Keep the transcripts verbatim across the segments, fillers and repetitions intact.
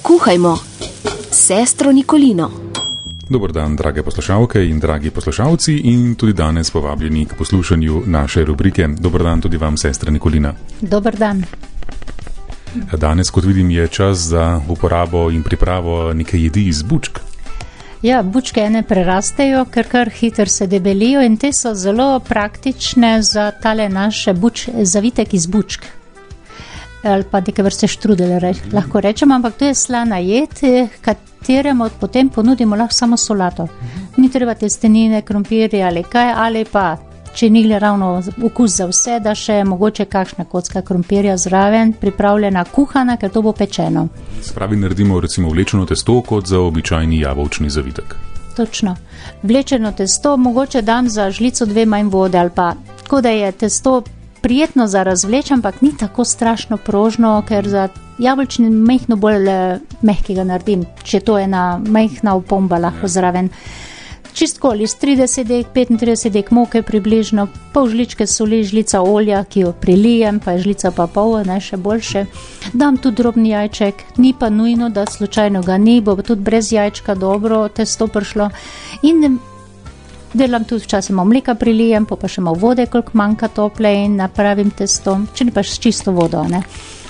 Kuhajmo s sestro Nikolino. Dober dan, drage poslušalke in dragi poslušalci, in tudi danes povabljeni k poslušanju naše rubrike. Dober dan tudi vam, sestra Nikolina. Dober dan. Danes, kot vidim, je čas za uporabo in pripravo neke jedi iz bučk. Ja, bučke ene prerastejo, ker kar hitro se debelijo in te so zelo praktične za tale naše buč, zavitek iz bučk. Ali pa neke vrste štrudele, reč, lahko rečem, ampak to je slana jed, kateremu potem ponudimo lahko samo solato. Ni treba testenine, krompirje ali kaj, ali pa, če ni ravno okus za vse, da še mogoče kakšna kocka krompirja zraven, pripravljena, kuhana, ker to bo pečeno. Spravi naredimo recimo vlečeno testo kot za običajni jabolčni zavitek. Točno. Vlečeno testo mogoče dam za žlico dve manj vode ali pa, tako da je testo prijetno za razvleč, ampak ni tako strašno prožno, ker za jabolčni mehno bolj mehkega naredim, če to je ena mehna opomba lahko zraven. Čistko iz trideset dek, petintrideset dek moke približno, pol žličke soli, žlica olja, ki jo prilijem, pa je žlica pa pol, ne, še boljše. Dam tudi drobni jajček, ni pa nujno, da slučajno ga ni, bo tudi brez jajčka dobro testo prišlo. In delam tudi včasih malo mleka prilijem, pa pa še malo vode, koliko manjka tople in napravim testo, če ne pa s čisto vodo, ne.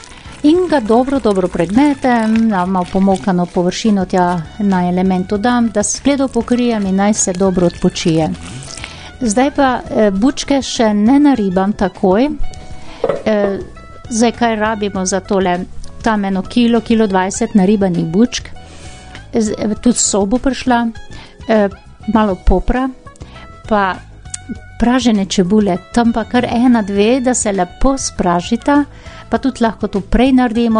In ga dobro, dobro pregnetem, na malo pomokano površino tja na elementu dam, da skledo pokrijem in naj se dobro odpočije. Zdaj pa e, bučke še ne naribam takoj. E, zdaj kaj rabimo za tole, tam eno kilo, kilo dvajset naribanih bučk. E, tudi sobo prišla, e, malo popra, pa pražene čebule, tam pa kar ena, dve, da se lepo spražita, pa tudi lahko to prej naredimo,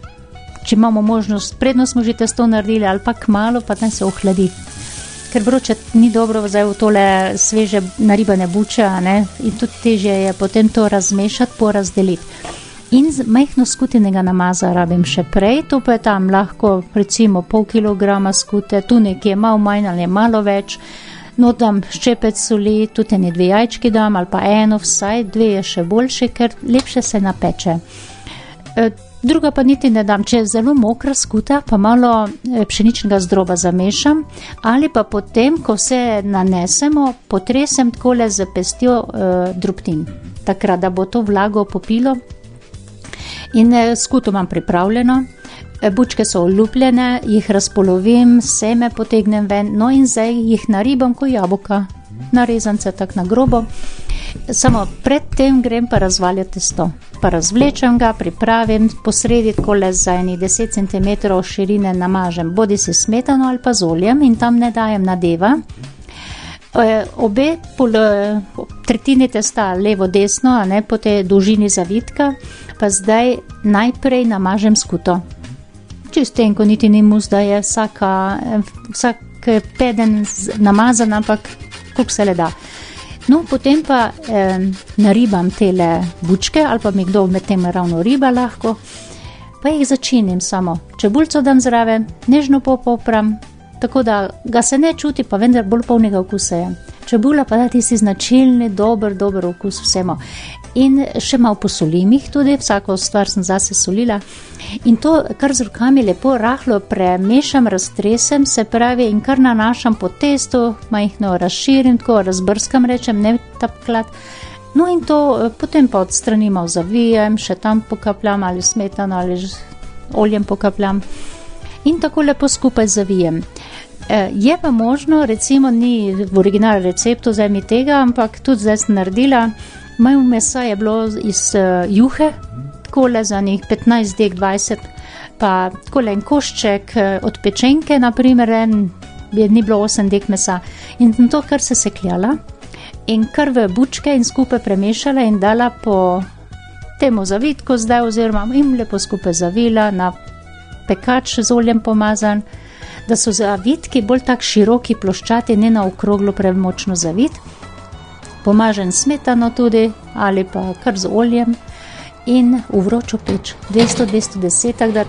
če imamo možnost, predno smo že testo naredili, ali pa kmalu, pa naj se ohladi. Ker vroče ni dobro zdaj v tole sveže naribane buče, ne? In tudi težje je potem to razmešati, porazdeliti. In majhno skutenega namaza rabim še prej, to pa je tam lahko recimo pol kilograma skute, tu nekje malo manj ali malo več. No, dam ščepec soli, tudi ene dve jajčki dam, ali pa eno, vsaj dve je še boljše, ker lepše se napeče. E, druga pa niti ne dam, če je zelo mokra skuta, pa malo pšeničnega zdroba zamešam, ali pa potem, ko vse nanesemo, potresem takole z pestjo e, drobtin, takrat, da bo to vlago popilo. In e, skuto imam pripravljeno. Bučke so olupljene, jih razpolovim, seme potegnem ven, no in zdaj jih naribam kot jabolka, narezance tak na grobo. Samo predtem grem pa razvaljati testo. Pa razvlečem ga, pripravim, posredi takole za eni deset centimetrov širine namažem, bodi si smetano ali pa z oljem in tam ne dajem nadeva. E, obe pol, tretjini testa levo desno, a ne po tej dolžini zavitka, pa zdaj najprej namažem skuto. Čistenko, niti ni mus, da je vsaka, vsak peden namazan, ampak koliko se le da. No, potem pa eh, naribam tele bučke, ali pa mi kdo med tem ravno riba lahko, pa jih začinim samo. Čebulco dam zraven, nežno popopram, tako da ga se ne čuti, pa vendar bolj polnega okusa je. Čebula pa da tisti značilni, dober, dober okus vsemu. In še malo posolim jih tudi, vsako stvar sem zase solila. In to kar z rokami lepo rahlo premešam, raztresem, se pravi, in kar nanašam po testu, majhno razširim, tako razbrskam, rečem, ne tapklat. No in to potem pa odstranimo, zavijem, še tam pokapljam ali smetano ali oljem pokapljam. In tako lepo skupaj zavijem. Je pa možno, recimo ni v original receptu zdaj mi tega, ampak tudi zdaj sem naredila, moje mesa je bilo iz uh, juhe, takole za njih petnajst dek, dvajset, pa takole en košček uh, od pečenke, naprimer, en, je, ni bilo osem dek mesa. In to kar se sekljala in kar v bučke in skupaj premešala in dala po temu zavitku zdaj, oziroma im lepo skupaj zavila, na pekač z oljem pomazan, da so zavitki bolj tak široki, ploščati, ne na okroglo premočno zavit. Pomažen smetano tudi, ali pa kar z oljem in v vročo peč, dvesto do dvesto deset, da ta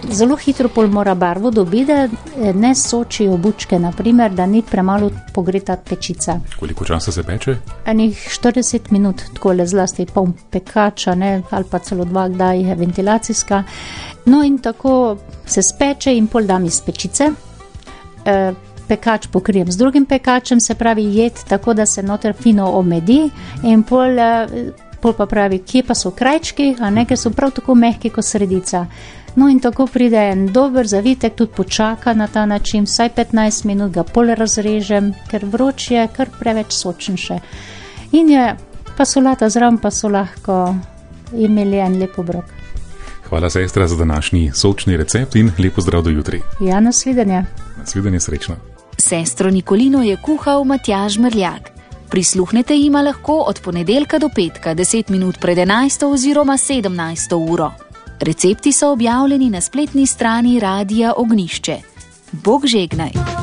zelo hitro pol mora barvo dobiti, da ne sočijo bučke, naprimer, da ni premalo pogreta pečica. Koliko časa se peče? Enih štirideset minut, tako le zlasti poln pekača, ne, ali pa celo dva, kdaj je ventilacijska. No in tako se speče in pol dam iz pečice. E, pekač pokrijem z drugim pekačem, se pravi jed, tako da se noter fino omedi in pol, pol pa pravi, kje pa so krajčki, a ne, ker so prav tako mehki kot sredica. No in tako pride en dober zavitek, tudi počaka na ta način, vsaj petnajst minut ga pol razrežem, ker vroč je, kar preveč sočen še. In je pa solata zraven, pa so lahko imeli en lep obrok. Hvala, sestra, za današnji sočni recept in lepo zdrav do jutri. Ja, nasvidenje. Nasvidenje, srečno. Sestro Nikolino je kuhal Matjaž Mrljak. Prisluhnete jima lahko od ponedeljka do petka, deset minut pred enajsto oziroma sedemnajsto uro. Recepti so objavljeni na spletni strani Radia Ognjišče. Bog žegnaj!